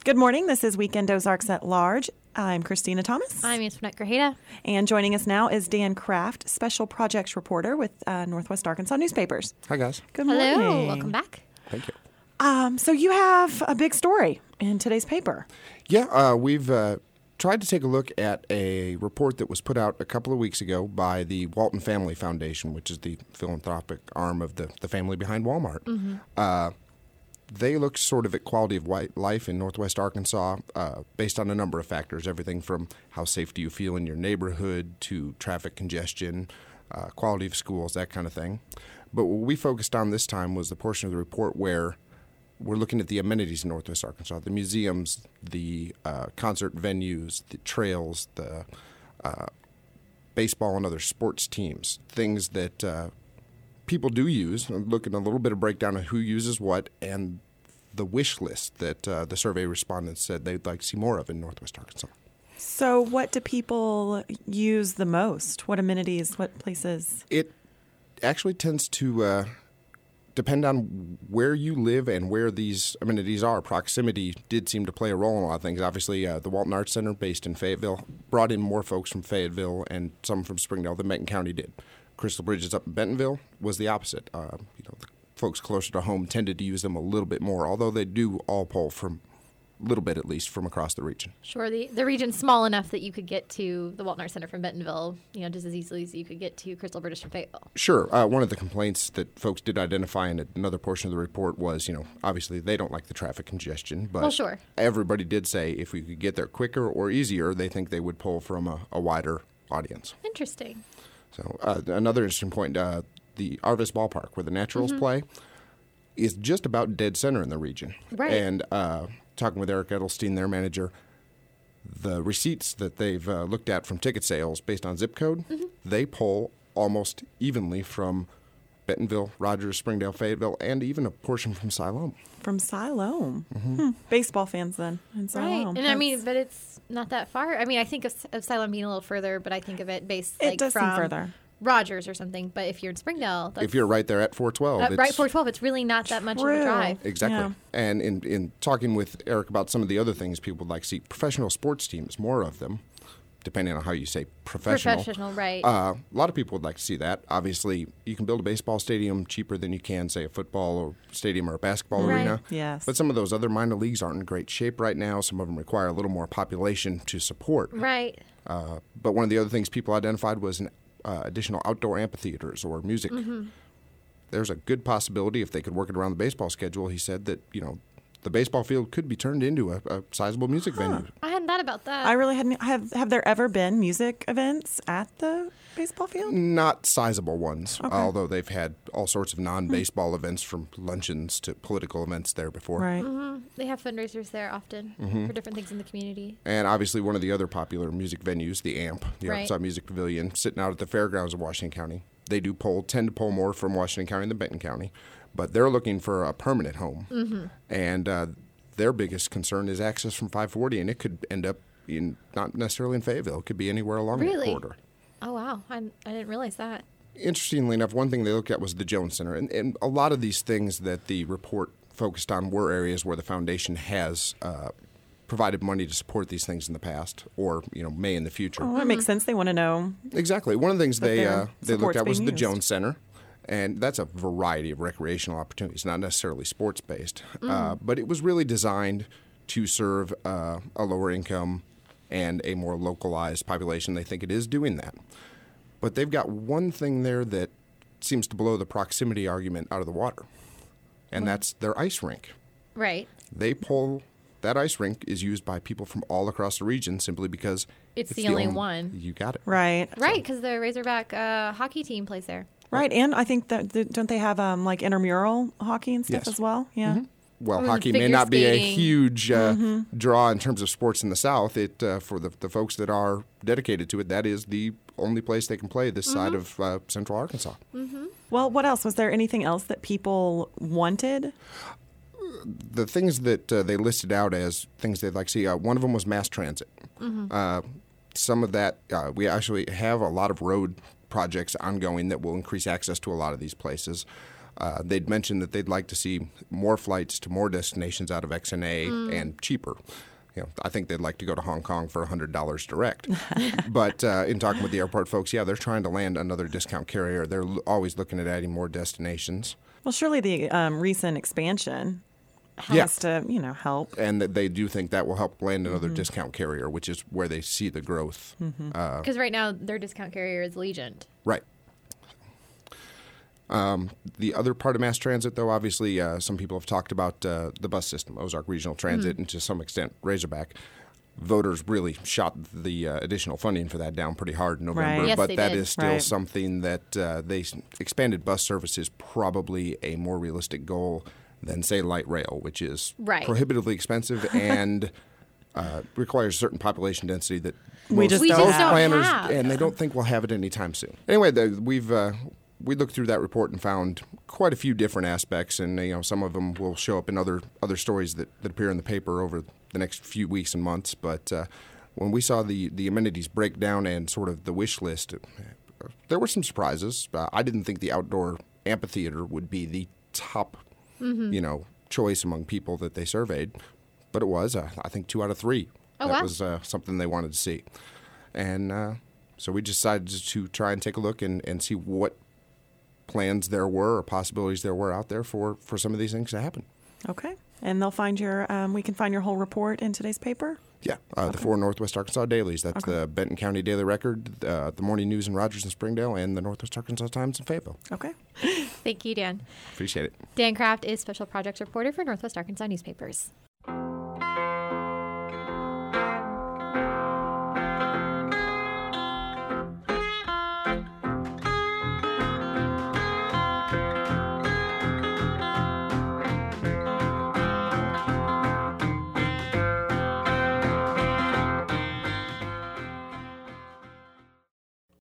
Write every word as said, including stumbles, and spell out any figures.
Good morning. This is Weekend Ozarks at Large. I'm Christina Thomas. I'm Antoinette Grajeda. And joining us now is Dan Kraft, Special Projects Reporter with uh, Northwest Arkansas Newspapers. Hi, guys. Good Hello. morning. Welcome back. Thank you. Um, so you have a big story in today's paper. Yeah, uh, we've uh, tried to take a look at a report that was put out a couple of weeks ago by the Walton Family Foundation, which is the philanthropic arm of the, the family behind Walmart. Mm-hmm. Uh, they looked sort of at quality of life in Northwest Arkansas uh, based on a number of factors, everything from how safe do you feel in your neighborhood to traffic congestion, uh, quality of schools, that kind of thing. But what we focused on this time was the portion of the report where we're looking at the amenities in Northwest Arkansas, the museums, the uh, concert venues, the trails, the uh, baseball and other sports teams, things that uh, people do use. I'm looking at a little bit of breakdown of who uses what and the wish list that uh, the survey respondents said they'd like to see more of in Northwest Arkansas. So what do people use the most? What amenities, what places? It actually tends to uh, depend on where you live and where these amenities are. Proximity did seem to play a role in a lot of things. Obviously, uh, the Walton Arts Center, based in Fayetteville, brought in more folks from Fayetteville and some from Springdale than Benton County did. Crystal Bridges up in Bentonville was the opposite. Uh, you know, the folks closer to home tended to use them a little bit more, although they do all pull from a little bit, at least, from across the region. Sure, the, the region's small enough that you could get to the Walton Arts Center from Bentonville, you know, just as easily as you could get to Crystal Bridges from Fayetteville. Sure. Uh, one of the complaints that folks did identify in another portion of the report was, you know, obviously they don't like the traffic congestion, but well, sure. everybody did say if we could get there quicker or easier, they think they would pull from a, a wider audience. Interesting. So uh, another interesting point, uh, the Arvis Ballpark, where the Naturals mm-hmm. play, is just about dead center in the region. Right. And uh, talking with Eric Edelstein, their manager, the receipts that they've uh, looked at from ticket sales based on zip code, mm-hmm. they pull almost evenly from Bentonville, Rogers, Springdale, Fayetteville, and even a portion from Siloam. From Siloam. Mm-hmm. Hmm. Baseball fans then in Siloam. Right. And That's... I mean, but it's not that far. I mean, I think of, of Siloam being a little further, but I think of it based it like does from seem further. Rogers or something. But if you're in Springdale, that's, if you're right there at four twelve. Uh, right, four twelve, it's really not that much of a drive. Exactly. Yeah. And in, in talking with Eric about some of the other things people would like to see, professional sports teams, more of them, depending on how you say professional. Professional, right. Uh, a lot of people would like to see that. Obviously, you can build a baseball stadium cheaper than you can, say, a football or stadium or a basketball Right. arena. Yes. But some of those other minor leagues aren't in great shape right now. Some of them require a little more population to support. Right. Uh, but one of the other things people identified was an uh, additional outdoor amphitheaters or music. Mm-hmm. There's a good possibility, if they could work it around the baseball schedule, he said, that, you know, the baseball field could be turned into a, a sizable music Huh. venue. I hadn't thought about that. I really hadn't. Have Have there ever been music events at the baseball field? Not sizable ones, Okay. although they've had all sorts of non-baseball mm. events from luncheons to political events there before. Right. Mm-hmm. They have fundraisers there often Mm-hmm. for different things in the community. And obviously one of the other popular music venues, the A M P, the Right. Arkansas Music Pavilion, sitting out at the fairgrounds of Washington County. They do poll, tend to poll more from Washington County than Benton County, but they're looking for a permanent home. Mm-hmm. And uh, their biggest concern is access from five forty, and it could end up in not necessarily in Fayetteville. It could be anywhere along Really? that corridor. Oh, wow. I, I didn't realize that. Interestingly enough, one thing they looked at was the Jones Center. And, and a lot of these things that the report focused on were areas where the foundation has uh, provided money to support these things in the past or, you know, may in the future. Oh, that makes sense. They want to know. Exactly. One of the things That they their uh, they looked support's at was being the used. Jones Center. And that's a variety of recreational opportunities, not necessarily sports-based. Mm. Uh, but it was really designed to serve uh, a lower income and a more localized population. They think it is doing that. But they've got one thing there that seems to blow the proximity argument out of the water, and that's their ice rink. Right. They pull that ice rink is used by people from all across the region simply because It's the only one. You got it. Right. Right, because the Razorback uh, hockey team plays there. Right. And I think that th- don't they have um, like intramural hockey and stuff Yes. as well? Yeah. Mm-hmm. Well, Or hockey may figure not be a skating. huge uh, Mm-hmm. draw in terms of sports in the South. It uh, for the the folks that are dedicated to it, that is the only place they can play this Mm-hmm. side of uh, Central Arkansas. Well, what else? Was there anything else that people wanted? The things that uh, they listed out as things they'd like to see, uh, one of them was mass transit. Mm-hmm. Uh, some of that, uh, we actually have a lot of road projects ongoing that will increase access to a lot of these places. Uh, they'd mentioned that they'd like to see more flights to more destinations out of X N A Mm. and cheaper. You know, I think they'd like to go to Hong Kong for one hundred dollars direct. But uh, in talking with the airport folks, yeah, they're trying to land another discount carrier. They're l- always looking at adding more destinations. Well, surely the um, recent expansion has Yeah. to, you know, help. And that they do think that will help land another Mm-hmm. discount carrier, which is where they see the growth. Uh, Because right now their discount carrier is Allegiant. right. Um, the other part of mass transit, though, obviously, uh, some people have talked about uh, the bus system, Ozark Regional Transit, Mm-hmm. and to some extent Razorback. Voters really shot the uh, additional funding for that down pretty hard in November, Right. Yes, but they that did. is still Right. something that uh, they s- expanded bus service is probably a more realistic goal than, say, light rail, which is Right. prohibitively expensive and uh, requires certain population density that We most, just We don't just most have. planners have. and they don't think we'll have it anytime soon. Anyway, the, we've uh, we looked through that report and found quite a few different aspects, and you know some of them will show up in other other stories that, that appear in the paper over the next few weeks and months. But uh, when we saw the the amenities breakdown and sort of the wish list, uh, there were some surprises. Uh, I didn't think the outdoor amphitheater would be the top, you know, choice among people that they surveyed, but it was. Uh, I think two out of three. Oh, that wow. was uh, something they wanted to see, and uh, so we decided to try and take a look and, and see what plans there were or possibilities there were out there for, for some of these things to happen. Okay. And they'll find your, um, we can find your whole report in today's paper? Yeah, uh, the four Northwest Arkansas dailies. That's Okay. the Benton County Daily Record, uh, the Morning News in Rogers and Springdale, and the Northwest Arkansas Times in Fayetteville. Okay. Thank you, Dan. Appreciate it. Dan Kraft is Special Projects Reporter for Northwest Arkansas Newspapers.